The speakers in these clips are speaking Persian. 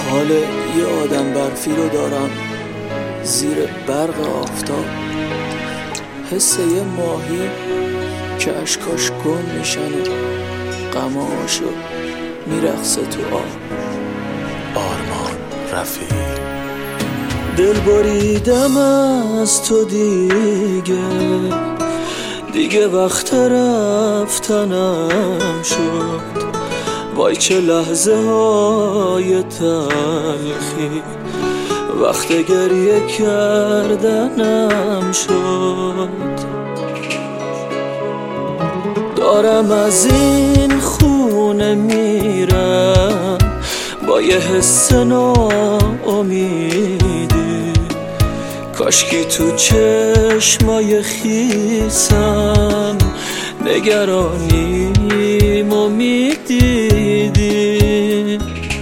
حال یه آدم برفی رو دارم زیر برق آفتاب، حس یه ماهی که اشکاش گم میشن و غماشو میرقصه تو آب. آرمان رفیعی. دل بریدم از تو دیگه وقت رفتنم شد. وای چه لحظه های تلخی وقت گریه کردنم شد. دارم از این خونه میرم با یه حس ناامیدی، کاشکی تو چشمای خیسم نگرانیمو میدیدی.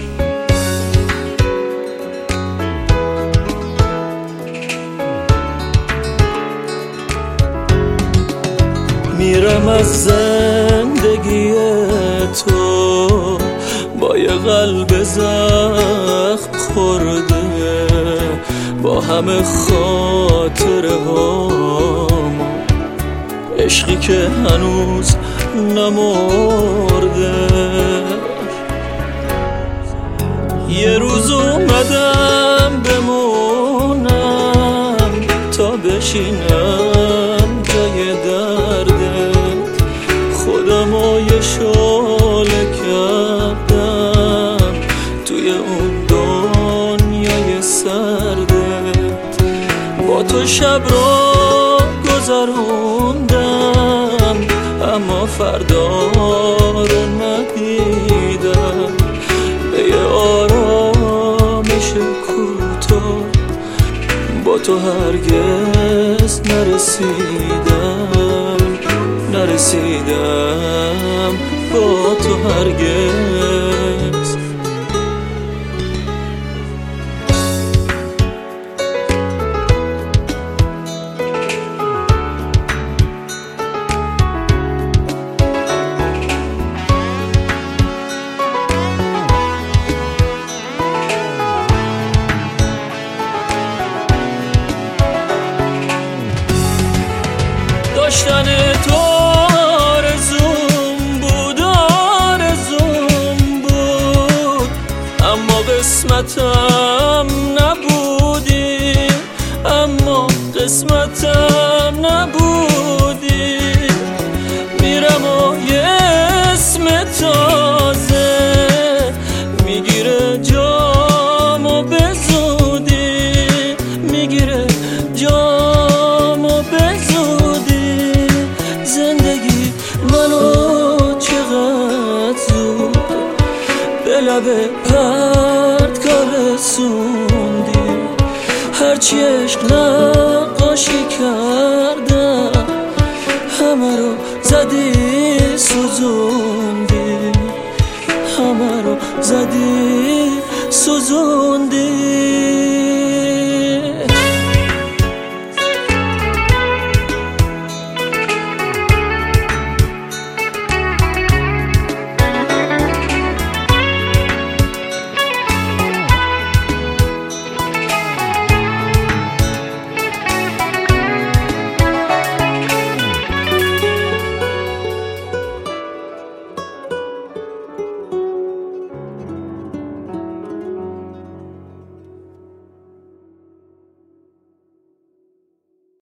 میرم از زندگی تو با یه قلب زخم خورده، با همه خاطره هام، عشقی که هنوز نمرده. یه روز اومدم بمونم تا بشینم جای دردت، خودمو یه شعله کردم توی اون دنیای سردت. با تو شب رو گذروندم اما فردا رو ندیدم، به یه آرامش کوتاه با تو هرگز نرسیدم با تو هرگز. داشتن تو آرزوم بود اما قسمتم نبودی. میرم و یه اسم تازه میگیره جامو به زودی، میگیره جامو به زودی. زندگی منو چقدر زود به لب پرتگاه رسوندی، هرچی عشق نقاشی کردم همه رو زدی سوزوندی، همه رو زدی سوزوندی.